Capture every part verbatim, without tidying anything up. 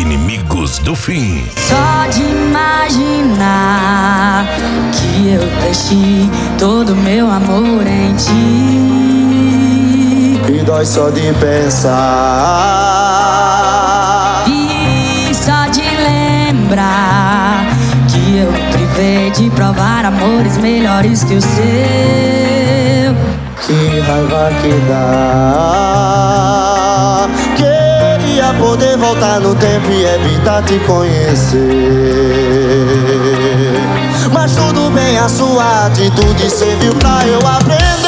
Inimigos do Fim. Só de imaginar que eu deixei todo meu amor em ti, e dói só de pensar, e só de lembrar que eu privei de provar amores melhores que o seu. que raiva que dá. Queria poder voltar no tempo e evitar te conhecer, mas tudo bem, a sua atitude serviu pra eu aprender.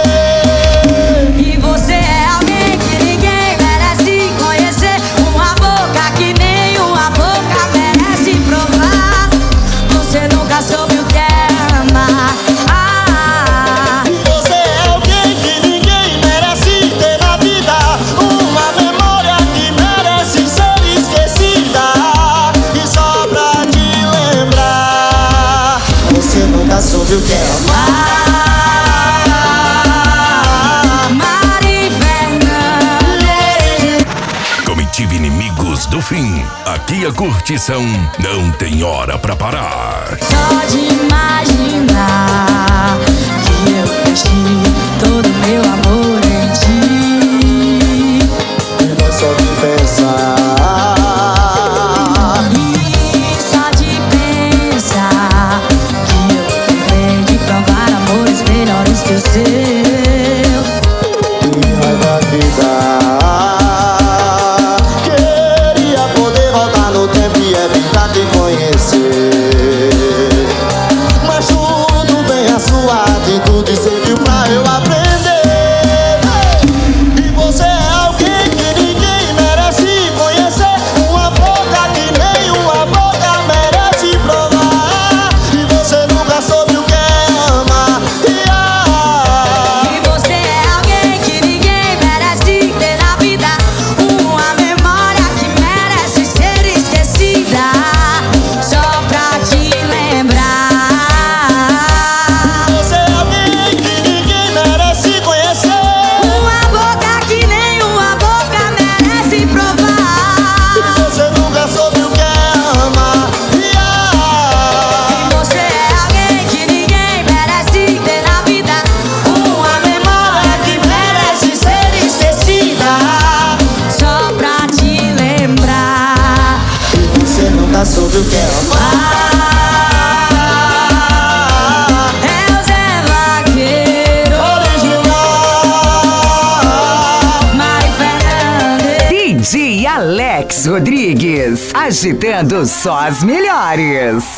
E você é alguém que ninguém merece conhecer, uma boca que nenhuma boca merece provar. Você nunca soube o que é amar. Ah, E você é alguém que ninguém merece ter na vida, uma memória que merece ser esquecida. E só pra te lembrar, você nunca soube o que é amar. Inimigos do Fim. Aqui a curtição não tem hora pra parar. Só de imaginar que eu deixei todo meu amor em ti, E não só de pensar, e só de pensar que eu privei de provar amores melhores que o seu. que raiva que dá. Te conhecer, mas tudo bem, a sua atitude serviu pra eu aprender. E você é alguém que ninguém merece conhecer, uma boca que nenhuma boca merece provar. E você nunca soube o que é amar. E você é alguém que ninguém merece ter na vida, uma memória que merece ser esquecida. Sobre o que é amar, é o Zé Vaqueiro original, Mari Fernandes, D J Alex Rodrigues, agitando só as melhores.